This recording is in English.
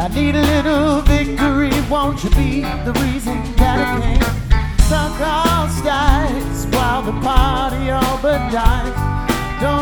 I need a little victory, won't you be the reason that I came? Some cause dies while the party all but dies.